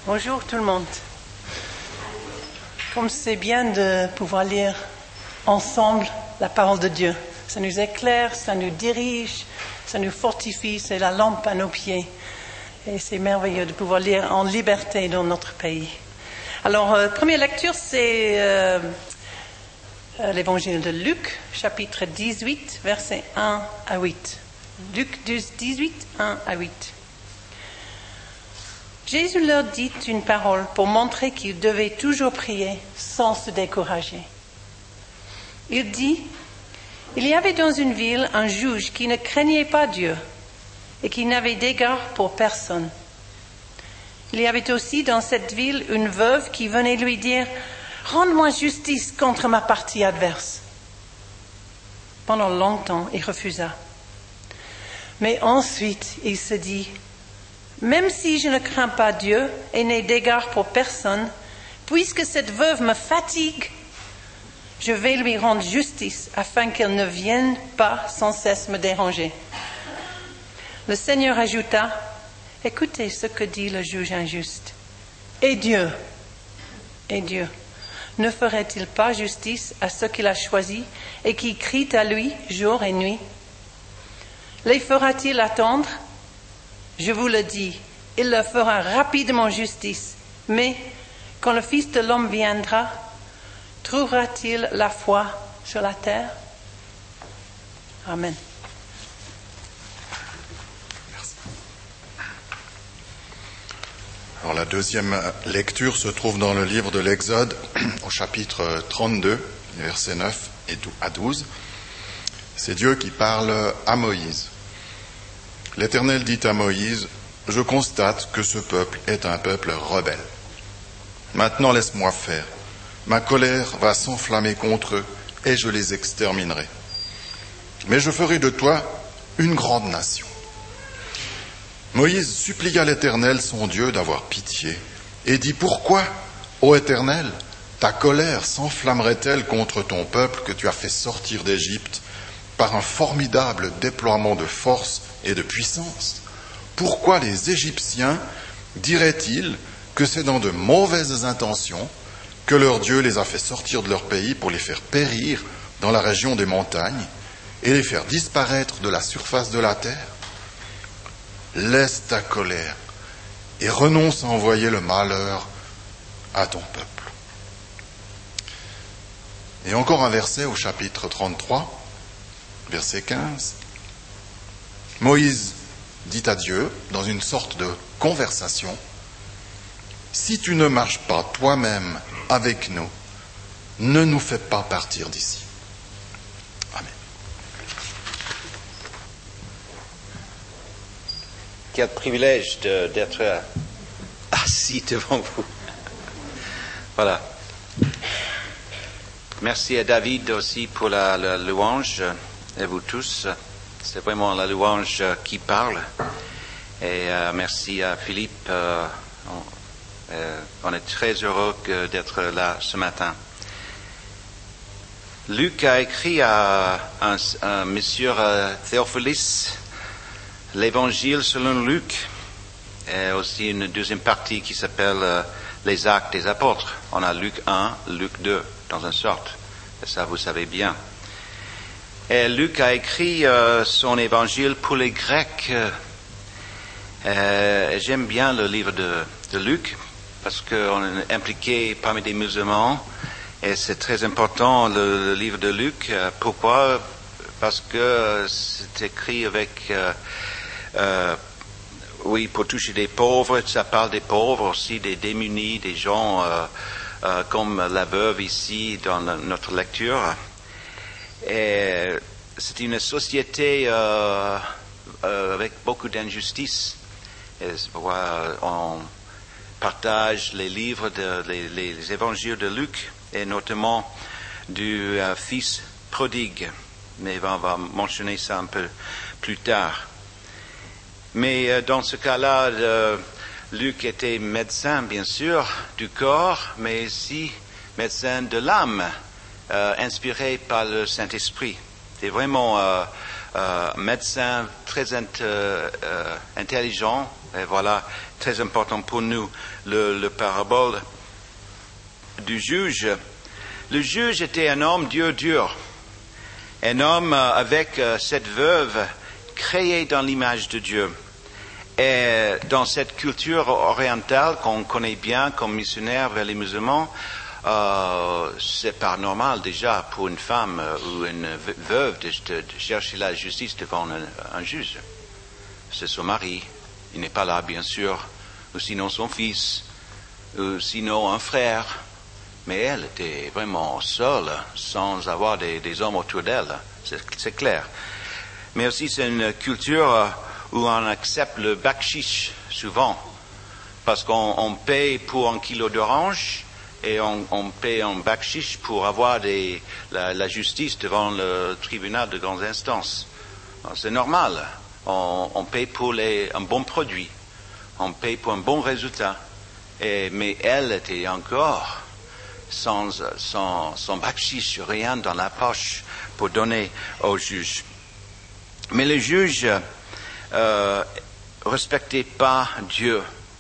Bonjour tout le monde. Comme c'est bien de pouvoir lire ensemble la parole de Dieu. Ça nous éclaire, ça nous dirige, ça nous fortifie, c'est la lampe à nos pieds. Et c'est merveilleux de pouvoir lire en liberté dans notre pays. Alors, première lecture, c'est l'évangile de Luc, chapitre 18, versets 1 à 8. Luc 18, 1 à 8. Jésus leur dit une parole pour montrer qu'ils devaient toujours prier sans se décourager. Il dit, il y avait dans une ville un juge qui ne craignait pas Dieu et qui n'avait d'égard pour personne. Il y avait aussi dans cette ville une veuve qui venait lui dire, « Rends-moi justice contre ma partie adverse. » Pendant longtemps, il refusa. Mais ensuite, il se dit, « Même si je ne crains pas Dieu et n'ai d'égard pour personne, puisque cette veuve me fatigue, je vais lui rendre justice afin qu'elle ne vienne pas sans cesse me déranger. » Le Seigneur ajouta, « Écoutez ce que dit le juge injuste. Et Dieu, ne ferait-il pas justice à ceux qu'il a choisis et qui crient à lui jour et nuit? Les fera-t-il attendre? Je vous le dis, il leur fera rapidement justice. Mais quand le Fils de l'homme viendra, trouvera-t-il la foi sur la terre? » Amen. Merci. Alors la deuxième lecture se trouve dans le livre de l'Exode, au chapitre 32, versets 9 à 12. C'est Dieu qui parle à Moïse. L'Éternel dit à Moïse, « Je constate que ce peuple est un peuple rebelle. Maintenant laisse-moi faire. Ma colère va s'enflammer contre eux et je les exterminerai. Mais je ferai de toi une grande nation. » Moïse supplia l'Éternel, son Dieu, d'avoir pitié et dit, « Pourquoi, ô Éternel, ta colère s'enflammerait-elle contre ton peuple que tu as fait sortir d'Égypte par un formidable déploiement de force et de puissance? Pourquoi les Égyptiens diraient-ils que c'est dans de mauvaises intentions que leur Dieu les a fait sortir de leur pays pour les faire périr dans la région des montagnes et les faire disparaître de la surface de la terre? Laisse ta colère et renonce à envoyer le malheur à ton peuple. » Et encore un verset au chapitre 33, verset 15. Moïse dit à Dieu, dans une sorte de conversation, « Si tu ne marches pas toi-même avec nous, ne nous fais pas partir d'ici. » Amen. Quel privilège d'être assis devant vous. Voilà. Merci à David aussi pour la louange, et vous tous. C'est vraiment la louange qui parle. Et merci à Philippe. On est très heureux d'être là ce matin. Luc a écrit à un monsieur Théophilus l'Évangile selon Luc, et aussi une deuxième partie qui s'appelle les Actes des Apôtres. On a Luc 1, Luc 2, dans une sorte. Et ça, vous savez bien. Et Luc a écrit son évangile pour les Grecs. J'aime bien le livre de Luc parce qu'on est impliqué parmi des musulmans et c'est très important le livre de Luc. Pourquoi? Parce que c'est écrit avec, pour toucher des pauvres. Ça parle des pauvres aussi, des démunis, des gens comme la veuve ici dans notre lecture. Et c'est une société avec beaucoup d'injustice. Et on partage les livres, les évangiles de Luc, et notamment du fils prodigue. Mais on va mentionner ça un peu plus tard. Mais dans ce cas-là, Luc était médecin, bien sûr, du corps, mais aussi médecin de l'âme. Inspiré par le Saint-Esprit. C'est vraiment médecin très intelligent, et voilà, très important pour nous, le parabole du juge. Le juge était un homme dur, un homme avec cette veuve créée dans l'image de Dieu. Et dans cette culture orientale qu'on connaît bien comme missionnaire vers les musulmans, c'est pas normal déjà pour une femme ou une veuve de chercher la justice devant un juge. C'est son mari, il n'est pas là bien sûr, ou sinon son fils, ou sinon un frère. Mais elle était vraiment seule, sans avoir des hommes autour d'elle, c'est clair. Mais aussi c'est une culture où on accepte le bakshish souvent, parce qu'on paye pour un kilo d'orange et on paye un bakshish pour avoir la justice devant le tribunal de grande instance. C'est normal, on paye pour un bon produit, on paye pour un bon résultat, mais elle était encore sans bakshish, rien dans la poche pour donner au juge. Mais le juge respectait pas Dieu.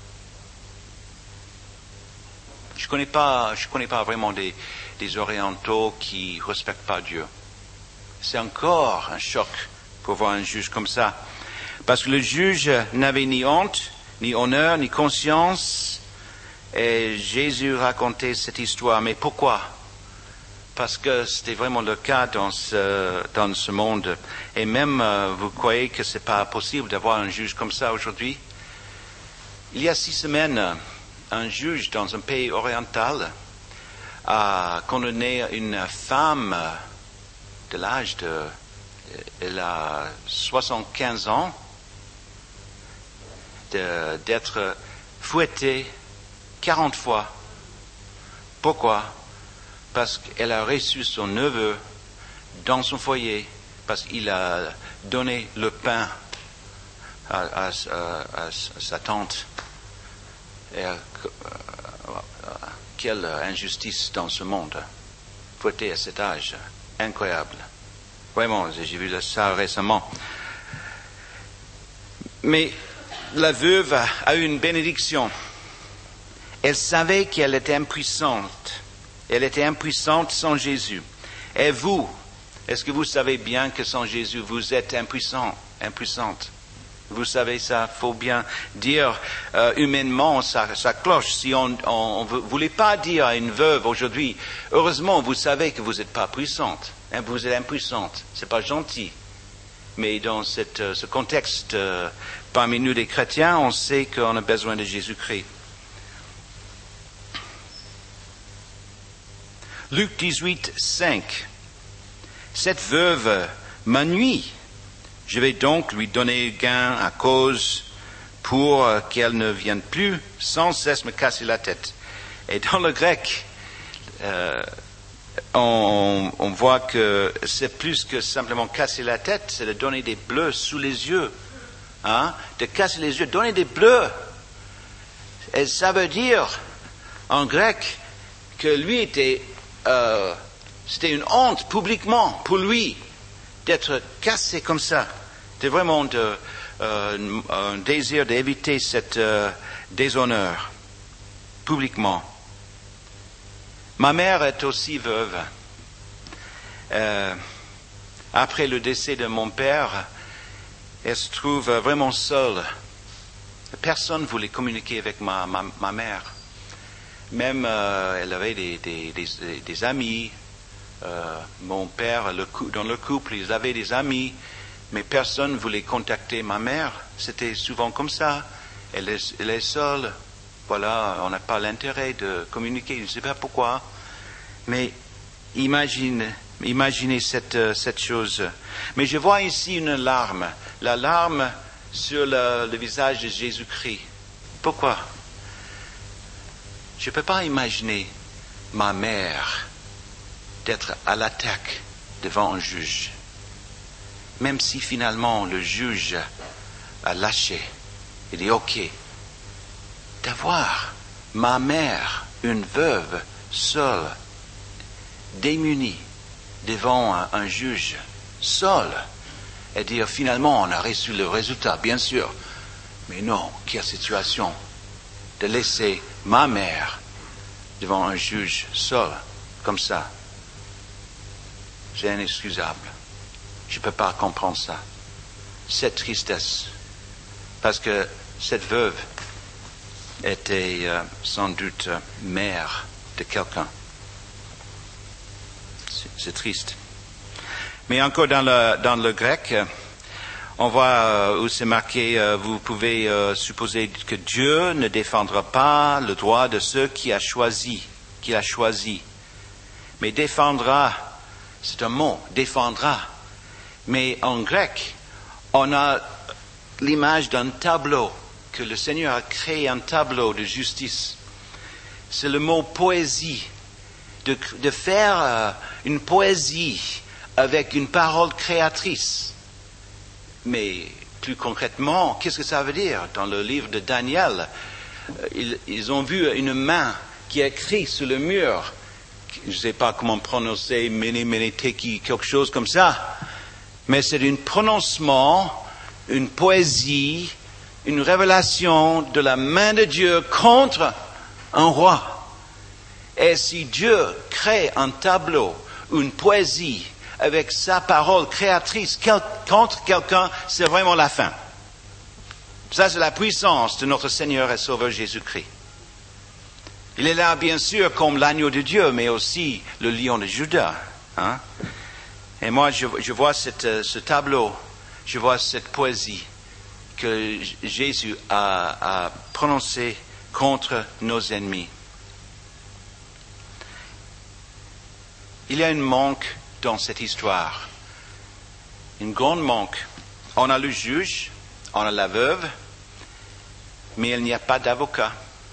Je connais pas vraiment des orientaux qui respectent pas Dieu. C'est encore un choc pour voir un juge comme ça. Parce que le juge n'avait ni honte, ni honneur, ni conscience. Et Jésus racontait cette histoire. Mais pourquoi? Parce que c'était vraiment le cas dans ce monde. Et même, vous croyez que c'est pas possible d'avoir un juge comme ça aujourd'hui? Il y a 6 semaines, un juge dans un pays oriental a condamné une femme de l'âge elle a 75 ans, d'être fouettée 40 fois. Pourquoi? Parce qu'elle a reçu son neveu dans son foyer, parce qu'il a donné le pain à sa tante. Et, quelle injustice dans ce monde, fouetté à cet âge, incroyable. Vraiment, j'ai vu ça récemment. Mais la veuve a eu une bénédiction. Elle savait qu'elle était impuissante. Elle était impuissante sans Jésus. Et vous, est-ce que vous savez bien que sans Jésus, vous êtes impuissante? Vous savez ça, faut bien dire humainement, ça cloche. Si on ne voulait pas dire à une veuve aujourd'hui, heureusement, vous savez que vous n'êtes pas puissante. Hein, vous êtes impuissante. C'est pas gentil. Mais dans ce contexte, parmi nous les chrétiens, on sait qu'on a besoin de Jésus-Christ. Luc 18, 5. Cette veuve m'ennuie. Je vais donc lui donner gain à cause pour qu'elle ne vienne plus sans cesse me casser la tête. Et dans le grec, on voit que c'est plus que simplement casser la tête, c'est de donner des bleus sous les yeux. Hein? De casser les yeux, donner des bleus. Et ça veut dire, en grec, que lui c'était une honte publiquement pour lui d'être cassé comme ça. C'était vraiment un désir d'éviter cet déshonneur publiquement. Ma mère est aussi veuve. Après le décès de mon père, elle se trouve vraiment seule. Personne ne voulait communiquer avec ma mère. Même elle avait des amis. Mon père, dans le couple, ils avaient des amis, mais personne ne voulait contacter ma mère. C'était souvent comme ça. Elle est seule. Voilà, on n'a pas l'intérêt de communiquer. Je ne sais pas pourquoi. Mais imaginez cette chose. Mais je vois ici une larme. La larme sur le visage de Jésus-Christ. Pourquoi? Je ne peux pas imaginer ma mère d'être à l'attaque devant un juge, même si finalement le juge a lâché, il dit ok, d'avoir ma mère, une veuve, seule, démunie, devant un juge, seule, et dire finalement on a reçu le résultat, bien sûr. Mais non, quelle situation de laisser ma mère devant un juge seul, comme ça. C'est inexcusable. Je ne peux pas comprendre ça. Cette tristesse. Parce que cette veuve était sans doute mère de quelqu'un. C'est triste. Mais encore dans le grec, on voit où c'est marqué, vous pouvez supposer que Dieu ne défendra pas le droit de ceux qu'il a choisi. Mais défendra, c'est un mot, défendra. Mais en grec, on a l'image d'un tableau, que le Seigneur a créé un tableau de justice. C'est le mot poésie, de faire une poésie avec une parole créatrice. Mais plus concrètement, qu'est-ce que ça veut dire? Dans le livre de Daniel, ils ont vu une main qui a écrit sur le mur, je ne sais pas comment prononcer, Mene-Mene-Teki, quelque chose comme ça, mais c'est un prononcement, une poésie, une révélation de la main de Dieu contre un roi. Et si Dieu crée un tableau, une poésie, avec sa parole créatrice contre quelqu'un, c'est vraiment la fin. Ça, c'est la puissance de notre Seigneur et Sauveur Jésus-Christ. Il est là, bien sûr, comme l'agneau de Dieu, mais aussi le lion de Juda. Hein? Et moi, je vois ce tableau, je vois cette poésie que Jésus a prononcée contre nos ennemis. Il y a un manque dans cette histoire. Un grand manque. On a le juge, on a la veuve, mais il n'y a pas d'avocat.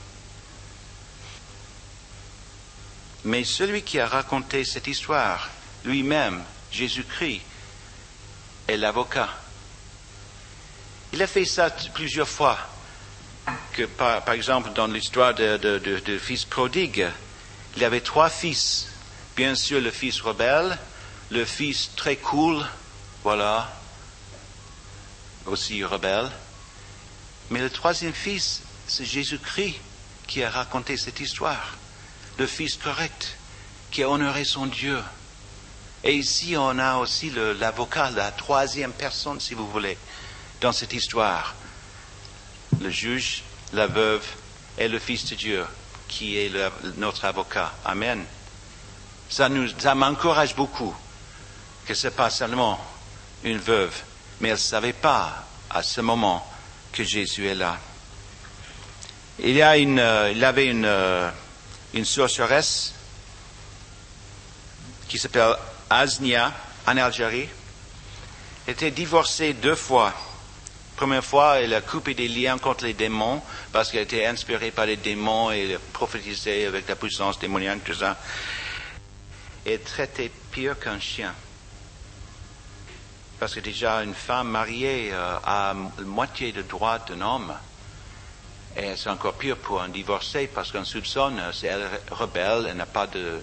Mais celui qui a raconté cette histoire, lui-même, Jésus-Christ, est l'avocat. Il a fait ça plusieurs fois. Que par exemple, dans l'histoire de fils prodigue, il y avait 3 fils. Bien sûr, le fils rebelle, le fils très cool, voilà, aussi rebelle. Mais le 3e fils, c'est Jésus-Christ qui a raconté cette histoire. Le fils correct, qui a honoré son Dieu. Et ici, on a aussi l'avocat, la 3e personne, si vous voulez, dans cette histoire. Le juge, la veuve et le Fils de Dieu, qui est notre avocat. Amen. Ça m'encourage beaucoup que ce n'est pas seulement une veuve, mais elle ne savait pas à ce moment que Jésus est là. Il avait une sorceresse qui s'appelle Asnia en Algérie. Elle était divorcée 2 fois. Première fois, elle a coupé des liens contre les démons parce qu'elle était inspirée par les démons et elle prophétisait avec la puissance démoniaque, tout ça. Elle traitait pire qu'un chien. Parce que déjà, une femme mariée a la moitié de droits d'un homme. Et c'est encore pire pour un divorcé parce qu'on soupçonne, c'est elle rebelle, elle n'a pas de...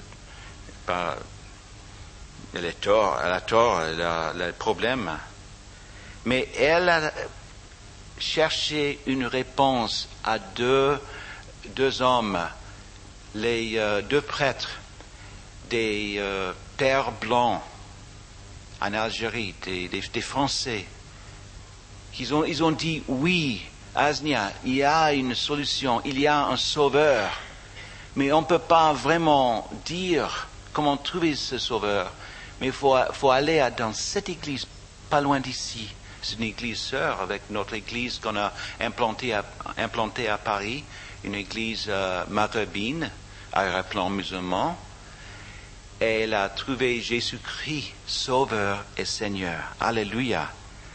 elle a tort, elle a le problème. Mais elle a cherché une réponse à deux hommes, les 2 prêtres, des pères blancs en Algérie, des Français. Ils ont dit oui, Asnia, il y a une solution, il y a un sauveur, mais on ne peut pas vraiment dire comment trouver ce sauveur. Mais il faut aller dans cette église, pas loin d'ici. C'est une église sœur avec notre église qu'on a implantée à Paris, une église maghrébine, à plan musulman. Et elle a trouvé Jésus-Christ, Sauveur et Seigneur. Alléluia.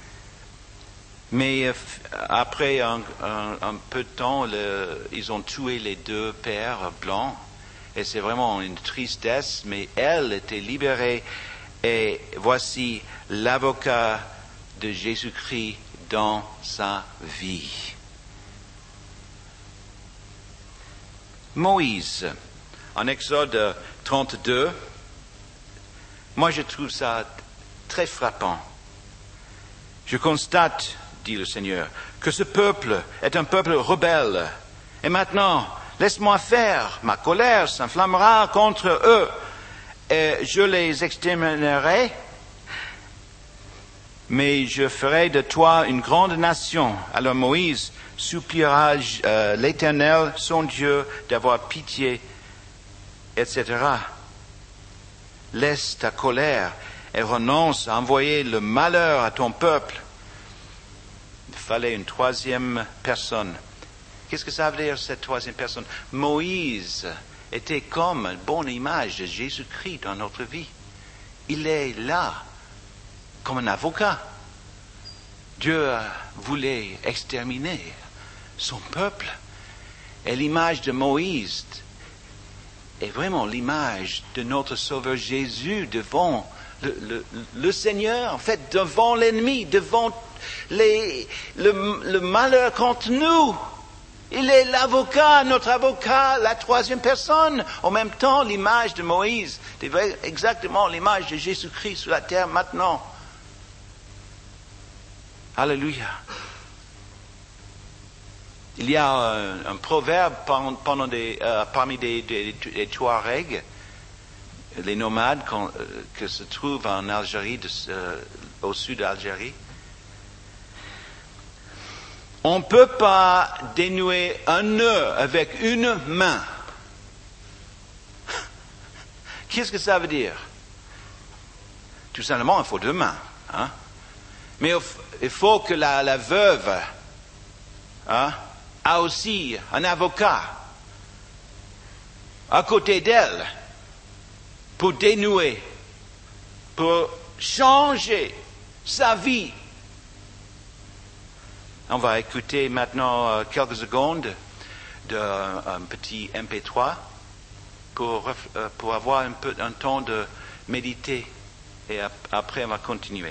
Mais après un peu de temps, ils ont tué les 2 pères blancs. Et c'est vraiment une tristesse, mais elle était libérée. Et voici l'avocat de Jésus-Christ dans sa vie. Moïse, en Exode 32, moi je trouve ça très frappant. Je constate, dit le Seigneur, que ce peuple est un peuple rebelle. Et maintenant, laisse-moi faire. Ma colère s'enflammera contre eux et je les exterminerai. Mais je ferai de toi une grande nation. Alors Moïse suppliera l'Éternel, son Dieu, d'avoir pitié, etc. Laisse ta colère et renonce à envoyer le malheur à ton peuple. Il fallait une troisième personne. Qu'est-ce que ça veut dire, cette troisième personne? Moïse était comme une bonne image de Jésus-Christ dans notre vie. Il est là comme un avocat. Dieu voulait exterminer son peuple. Et l'image de Moïse est vraiment l'image de notre Sauveur Jésus devant le Seigneur, en fait, devant l'ennemi, devant le malheur contre nous. Il est l'avocat, notre avocat, la troisième personne. En même temps, l'image de Moïse est exactement l'image de Jésus-Christ sur la terre maintenant. Alléluia. Il y a un proverbe parmi les Touaregs, les nomades que se trouvent en Algérie, au sud d'Algérie. On ne peut pas dénouer un nœud avec une main. Qu'est-ce que ça veut dire? Tout simplement, il faut deux mains. Hein? Mais il faut que la veuve a aussi un avocat à côté d'elle pour dénouer, pour changer sa vie. On va écouter maintenant quelques secondes d'un petit MP3 pour avoir un temps de méditer et après on va continuer.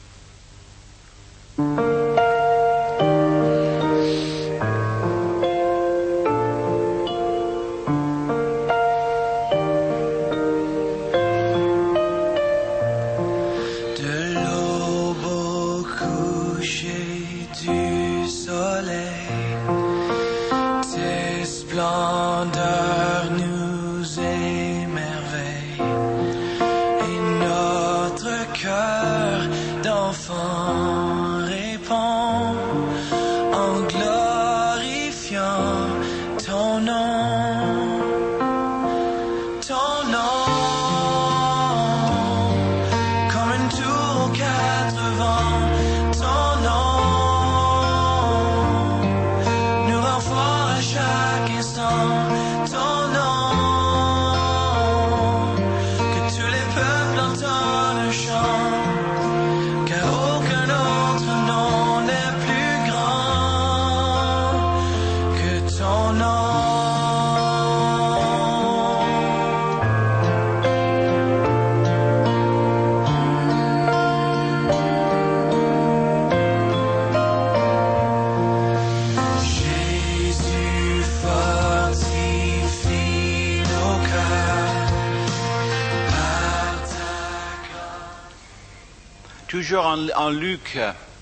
Toujours en Luc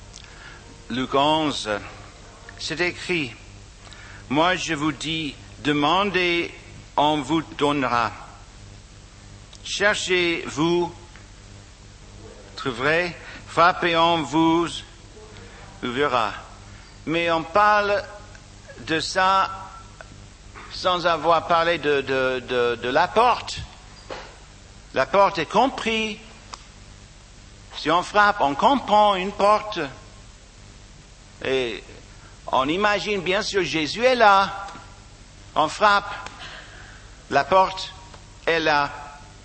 11, c'est écrit, « Moi je vous dis, demandez, on vous donnera. Cherchez, vous trouverez. Frappez, on vous ouvrira. » Mais on parle de ça sans avoir parlé de la porte. La porte est comprise. Si on frappe, on comprend une porte. Et on imagine bien sûr Jésus est là. On frappe. La porte est là.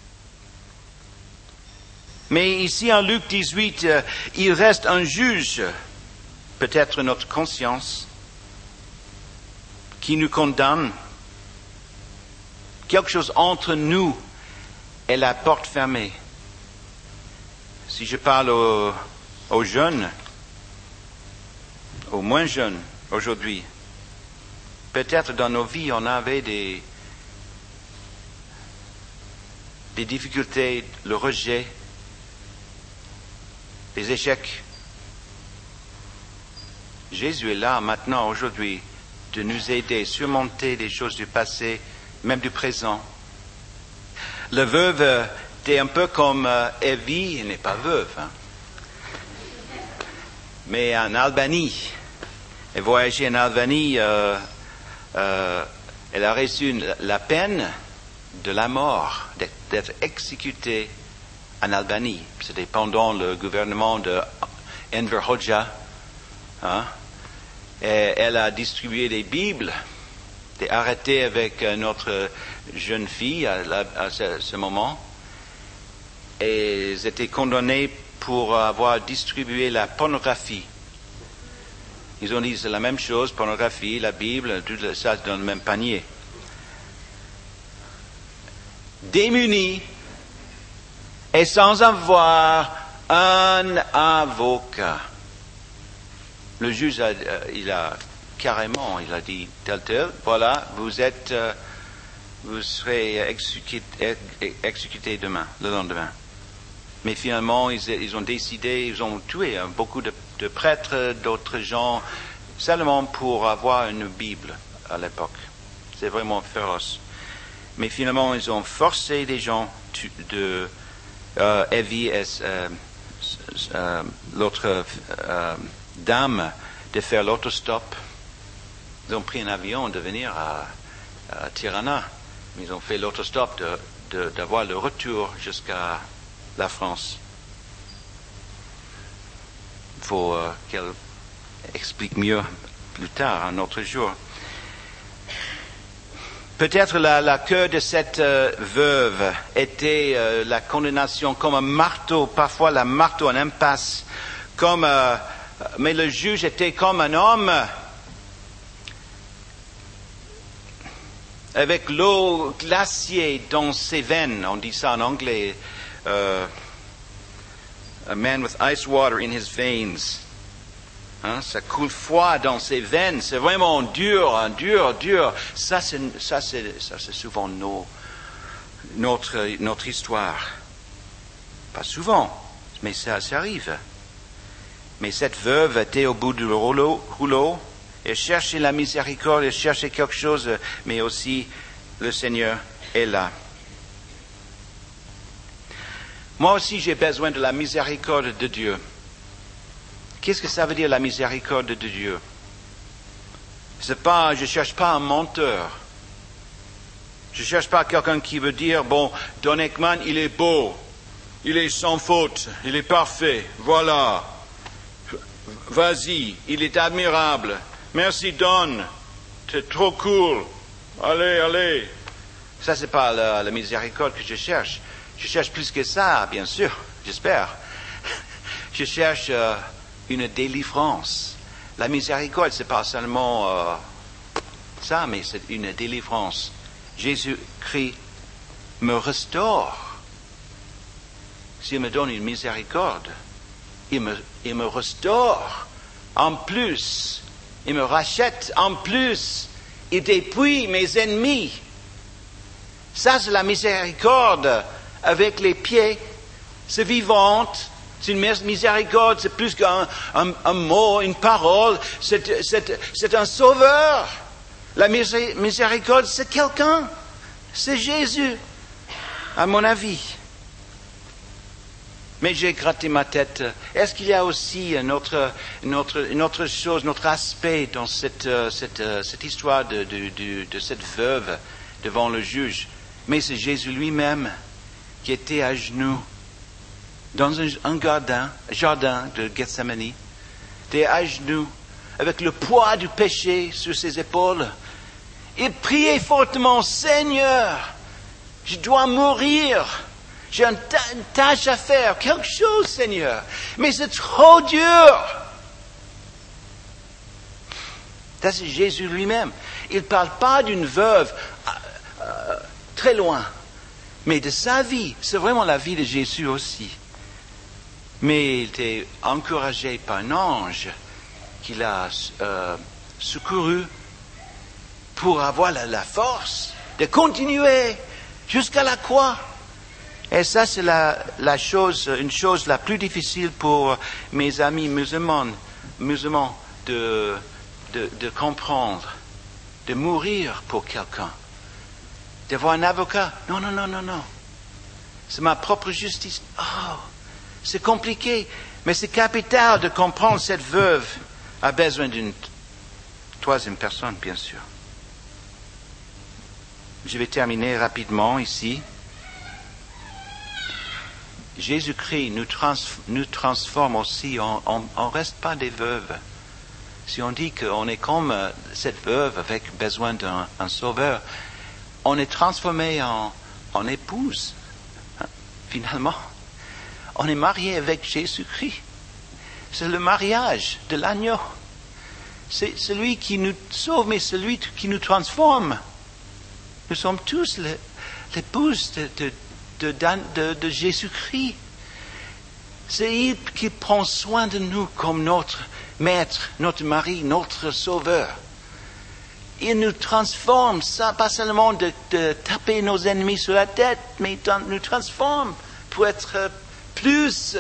Mais ici en Luc 18, il reste un juge, peut-être notre conscience, qui nous condamne. Quelque chose entre nous et la porte fermée. Si je parle aux jeunes, aux moins jeunes aujourd'hui, peut-être dans nos vies on avait des difficultés, le rejet, les échecs, Jésus est là maintenant, aujourd'hui, de nous aider à surmonter les choses du passé, même du présent. La veuve était un peu comme Evie, elle n'est pas veuve, hein, mais en Albanie. Elle voyageait en Albanie, elle a reçu la peine de la mort, d'être exécutée en Albanie. C'était pendant le gouvernement de Enver Hoxha. Hein? Et elle a distribué des Bibles, elle a arrêté avec notre jeune fille à ce moment. Et ils étaient condamnés pour avoir distribué la pornographie. Ils ont dit c'est la même chose, pornographie, la Bible, tout ça dans le même panier. Démunis et sans avoir un avocat. Le juge il a dit tel, voilà, vous serez exécuté demain, le lendemain. Mais finalement, ils ont décidé, ils ont tué beaucoup de prêtres, d'autres gens, seulement pour avoir une Bible à l'époque. C'est vraiment féroce. Mais finalement, ils ont forcé les gens Evie et l'autre dame de faire l'autostop. Ils ont pris un avion de venir à Tirana. Ils ont fait l'autostop d'avoir le retour jusqu'à la France. Il faut qu'elle explique mieux plus tard, un autre jour. Peut-être la cœur de cette veuve était la condamnation comme un marteau, parfois la marteau en impasse, mais le juge était comme un homme avec l'eau glacée dans ses veines. On dit ça en anglais. A man with ice water in his veins. Hein, ça coule froid dans ses veines. C'est vraiment dur. Ça, c'est souvent notre histoire. Pas souvent, mais ça arrive. Mais cette veuve était au bout du rouleau. Elle cherchait la miséricorde, elle cherchait quelque chose, mais aussi le Seigneur est là. Moi aussi, j'ai besoin de la miséricorde de Dieu. Qu'est-ce que ça veut dire, la miséricorde de Dieu? Je cherche pas un menteur. Je cherche pas quelqu'un qui veut dire, bon, Don Ekman, il est beau, il est sans faute, il est parfait, voilà. Vas-y, il est admirable. Merci Don, c'est trop cool. Allez. Ça, c'est pas la miséricorde que je cherche. Je cherche plus que ça, bien sûr, j'espère. Je cherche une délivrance. La miséricorde, c'est pas seulement ça, mais c'est une délivrance. Jésus-Christ me restaure. S'il me donne une miséricorde, il me restaure. En plus, il me rachète. En plus, il dépouille mes ennemis. Ça, c'est la miséricorde. Avec les pieds, c'est vivante, c'est une miséricorde, c'est plus qu'un mot, une parole, c'est un sauveur. La miséricorde, c'est quelqu'un, c'est Jésus, à mon avis. Mais j'ai gratté ma tête. Est-ce qu'il y a aussi une autre chose, un autre aspect dans cette histoire de cette veuve devant le juge? Mais c'est Jésus lui-même qui était à genoux dans un jardin de Gethsemane, était à genoux avec le poids du péché sur ses épaules. Il priait fortement, Seigneur, je dois mourir, j'ai une tâche à faire, quelque chose, Seigneur, mais c'est trop dur. Ça, c'est Jésus lui-même. Il ne parle pas d'une veuve très loin, mais de sa vie. C'est vraiment la vie de Jésus aussi. Mais il était encouragé par un ange qu'il a secouru pour avoir la force de continuer jusqu'à la croix. Et ça, c'est une chose la plus difficile pour mes amis musulmans de comprendre, de mourir pour quelqu'un, d'avoir un avocat. Non, non, non, non, non. C'est ma propre justice. Oh, c'est compliqué, mais c'est capital de comprendre cette veuve a besoin d'une troisième personne, bien sûr. Je vais terminer rapidement ici. Jésus-Christ nous transforme aussi. On ne reste pas des veuves. Si on dit qu'on est comme cette veuve avec besoin d'un sauveur, on est transformé en épouse. Finalement, on est marié avec Jésus-Christ. C'est le mariage de l'agneau. C'est celui qui nous sauve, mais celui qui nous transforme. Nous sommes tous l'épouse de Jésus-Christ. C'est il qui prend soin de nous comme notre maître, notre mari, notre sauveur. Il nous transforme, ça pas seulement de taper nos ennemis sur la tête, mais il nous transforme pour être plus.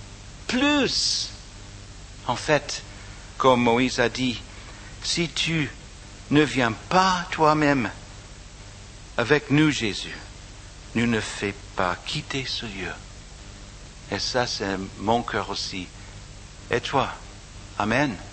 En fait, comme Moïse a dit, si tu ne viens pas toi-même avec nous, Jésus, nous ne fais pas quitter ce lieu. Et ça, c'est mon cœur aussi. Et toi? Amen.